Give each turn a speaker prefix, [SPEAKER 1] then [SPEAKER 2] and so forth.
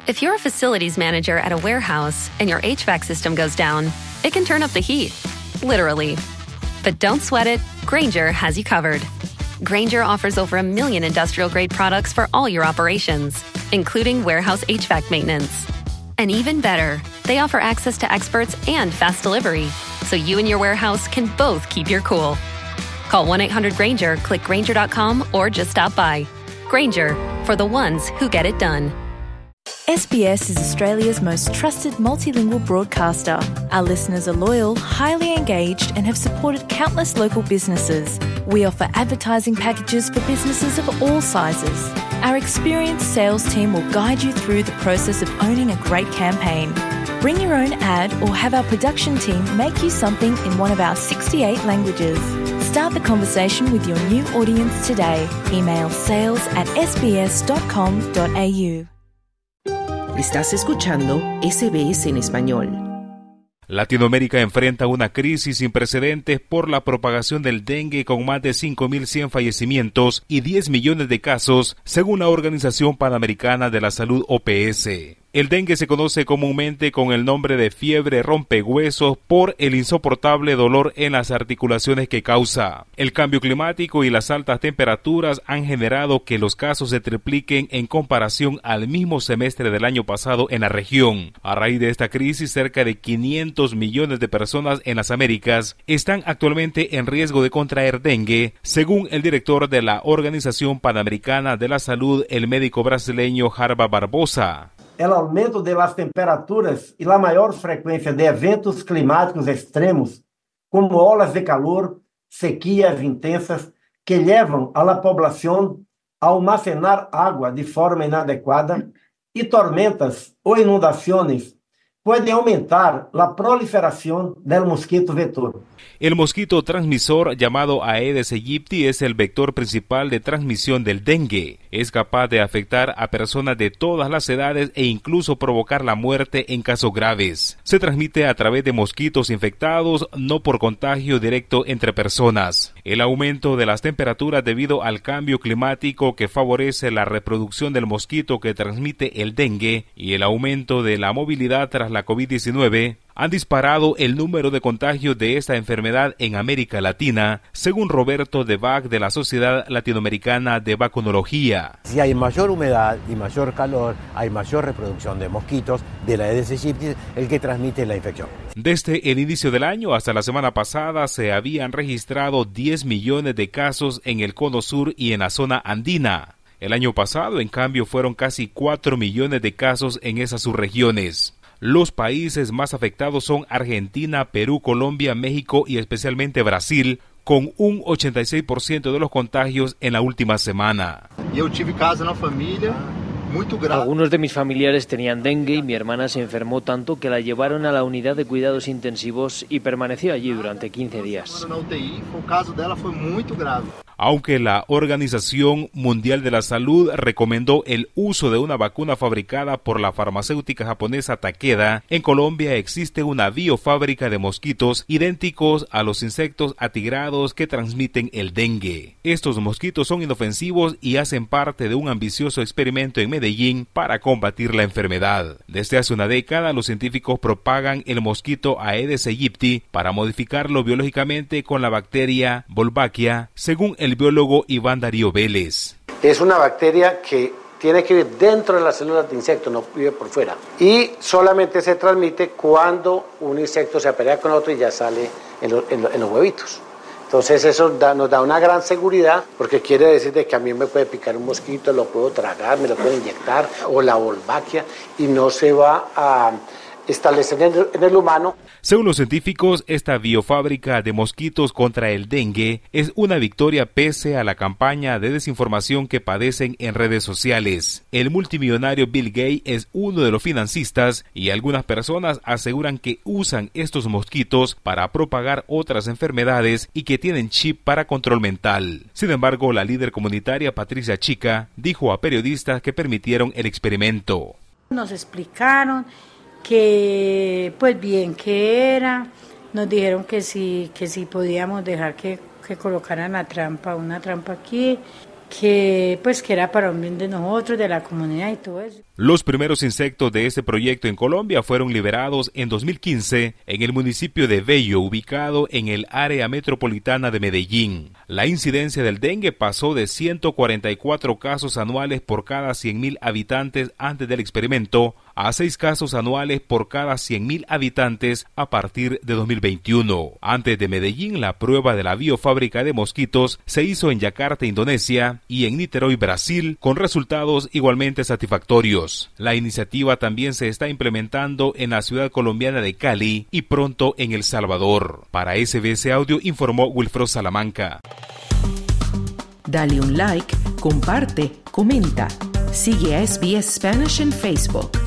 [SPEAKER 1] If you're a facilities manager at a warehouse and your HVAC system goes down, it can turn up the heat, literally. But don't sweat it, Grainger has you covered. Grainger offers over 1 million industrial-grade products for all your operations, including warehouse HVAC maintenance. And even better, they offer access to experts and fast delivery, so you and your warehouse can both keep your cool. Call 1-800-GRAINGER, click Grainger.com, or just stop by. Grainger, for the ones who get it done.
[SPEAKER 2] SBS is Australia's most trusted multilingual broadcaster. Our listeners are loyal, highly engaged, and have supported countless local businesses. We offer advertising packages for businesses of all sizes. Our experienced sales team will guide you through the process of owning a great campaign. Bring your own ad or have our production team make you something in one of our 68 languages. Start the conversation with your new audience today. Email sales@sbs.com.au.
[SPEAKER 3] Estás escuchando SBS en español.
[SPEAKER 4] Latinoamérica enfrenta una crisis sin precedentes por la propagación del dengue con más de 5.100 fallecimientos y 10 millones de casos, según la Organización Panamericana de la Salud OPS. El dengue se conoce comúnmente con el nombre de fiebre rompehuesos por el insoportable dolor en las articulaciones que causa. El cambio climático y las altas temperaturas han generado que los casos se tripliquen en comparación al mismo semestre del año pasado en la región. A raíz de esta crisis, cerca de 500 millones de personas en las Américas están actualmente en riesgo de contraer dengue, según el director de la Organización Panamericana de la Salud, el médico brasileño Jarba Barbosa.
[SPEAKER 5] El aumento de las temperaturas y la mayor frecuencia de eventos climáticos extremos, como olas de calor, sequías intensas, que llevan a la población a almacenar agua de forma inadecuada, y tormentas o inundaciones pueden aumentar la proliferación del mosquito vector.
[SPEAKER 4] El mosquito transmisor llamado Aedes aegypti es el vector principal de transmisión del dengue. Es capaz de afectar a personas de todas las edades e incluso provocar la muerte en casos graves. Se transmite a través de mosquitos infectados, no por contagio directo entre personas. El aumento de las temperaturas debido al cambio climático que favorece la reproducción del mosquito que transmite el dengue y el aumento de la movilidad tras la COVID-19 han disparado el número de contagios de esta enfermedad en América Latina, según Roberto de Bach de la Sociedad Latinoamericana de Vacunología.
[SPEAKER 6] Si hay mayor humedad y mayor calor, hay mayor reproducción de mosquitos de la Aedes aegypti, el que transmite la infección.
[SPEAKER 4] Desde el inicio del año hasta la semana pasada se habían registrado 10 millones de casos en el Cono Sur y en la zona andina. El año pasado, en cambio, fueron casi 4 millones de casos en esas subregiones. Los países más afectados son Argentina, Perú, Colombia, México y especialmente Brasil, con un 86% de los contagios en la última semana.
[SPEAKER 7] Yo tuve caso en la familia.
[SPEAKER 8] Algunos de mis familiares tenían dengue y mi hermana se enfermó tanto que la llevaron a la unidad de cuidados intensivos y permaneció allí durante 15 días.
[SPEAKER 4] Aunque la Organización Mundial de la Salud recomendó el uso de una vacuna fabricada por la farmacéutica japonesa Takeda, en Colombia existe una biofábrica de mosquitos idénticos a los insectos atigrados que transmiten el dengue. Estos mosquitos son inofensivos y hacen parte de un ambicioso experimento en Medellín para combatir la enfermedad. Desde hace una década, los científicos propagan el mosquito Aedes aegypti para modificarlo biológicamente con la bacteria Wolbachia, según el biólogo Iván Darío Vélez.
[SPEAKER 9] Es una bacteria que tiene que vivir dentro de las células de insecto, no vive por fuera. Y solamente se transmite cuando un insecto se aparea con otro y ya sale en los huevitos. Entonces eso nos da una gran seguridad, porque quiere decir de que a mí me puede picar un mosquito, lo puedo tragar, me lo puedo inyectar, o la Wolbachia, y no se va a establecer en el humano.
[SPEAKER 4] Según los científicos, esta biofábrica de mosquitos contra el dengue es una victoria pese a la campaña de desinformación que padecen en redes sociales. El multimillonario Bill Gates es uno de los financistas y algunas personas aseguran que usan estos mosquitos para propagar otras enfermedades y que tienen chip para control mental. Sin embargo, la líder comunitaria Patricia Chica dijo a periodistas que permitieron el experimento.
[SPEAKER 10] Nos explicaron que pues bien que era, nos dijeron que sí podíamos dejar que colocaran una trampa aquí, que pues que era para un bien de nosotros, de la comunidad y todo eso.
[SPEAKER 4] Los primeros insectos de este proyecto en Colombia fueron liberados en 2015 en el municipio de Bello, ubicado en el área metropolitana de Medellín. La incidencia del dengue pasó de 144 casos anuales por cada 100.000 habitantes antes del experimento a 6 casos anuales por cada 100.000 habitantes a partir de 2021. Antes de Medellín, la prueba de la biofábrica de mosquitos se hizo en Yakarta, Indonesia, y en Niterói, Brasil, con resultados igualmente satisfactorios. La iniciativa también se está implementando en la ciudad colombiana de Cali y pronto en El Salvador. Para SBS Audio informó Wilfredo Salamanca.
[SPEAKER 3] Dale un like, comparte, comenta. Sigue a SBS Spanish en Facebook.